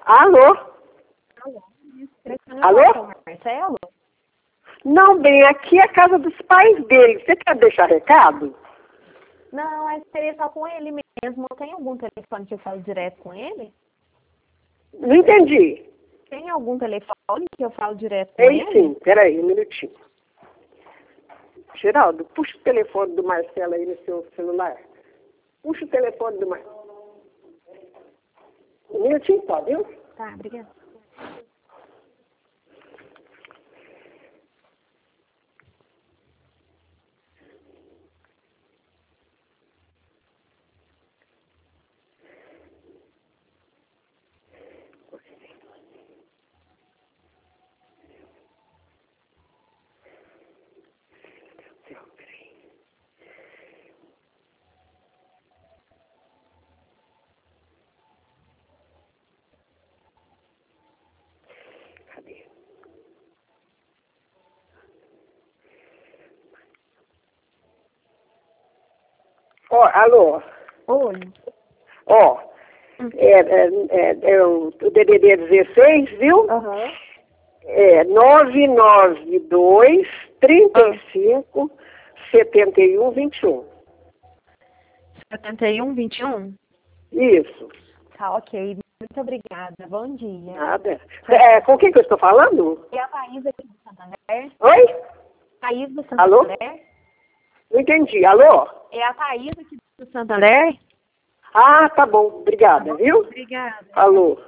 Alô? Alô? Alô? Marcelo? Não, bem, aqui é a casa dos pais dele. Você quer deixar recado? Não, seria só com ele mesmo. Tem algum telefone que eu falo direto com ele? Não entendi. Tem algum telefone que eu falo direto com Tem ele? sim, peraí, um minutinho. Geraldo, puxa o telefone do Marcelo aí no seu celular. Puxa o telefone do Marcelo. Um minutinho só, viu? Tá, obrigada. Cadê? Ó, alô? Oi. Ó, é o DDD 16, viu? Aham. É 992-35-71-21. 7121? Isso, Tá, ok. Muito obrigada. Bom dia. nada. É, com quem que eu estou falando? É a Thaís aqui do Santander? Oi? Thaís do Alô? Santander? Não entendi. Alô? É a Thaís aqui do Santander? Ah, tá bom. Obrigada, viu? Obrigada. Alô?